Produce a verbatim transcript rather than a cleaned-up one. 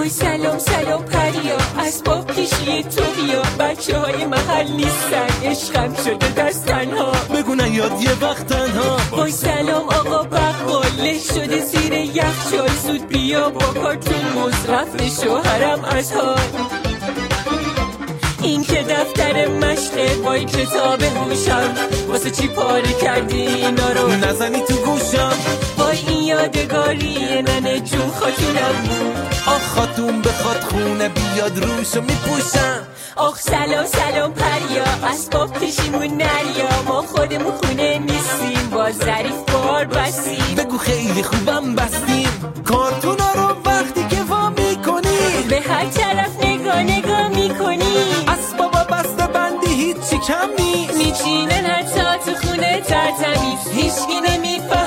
وای سلام سلام پریا، اسباب کشی تو بیا، بچه های محل نیستن، عشقم شده دست تنها، بگو نیاد یه وقت تنها. وای سلام آقا بقال، له شده زیر یخچال، زود بیا با کارتون موز، رفت شوهرم از حال. این که دفتر مشقه، وای کتاب هوشم، واسه چی پاره کردی اینا رو نزنی تو گوشم. وای این یادگاریه ننه جون خاتونم بود، آخ خاتون بخواد خونه بیاد روشو میپوشم. آخ سلام سلام پریا، اسباب کشیمون نریا، ما خودمون خونه نیستیم، با ظریف بار بستیم. بگو خیلی خوبم بستیم، کارتونا رو وقتی که وا میکنی به هر طرف نگاه نگاه میکنی، اسبابا بسته بندی هیچی کم نیست، میچینن حتی تو خونه ترتمیز، هیچکی نمیفهم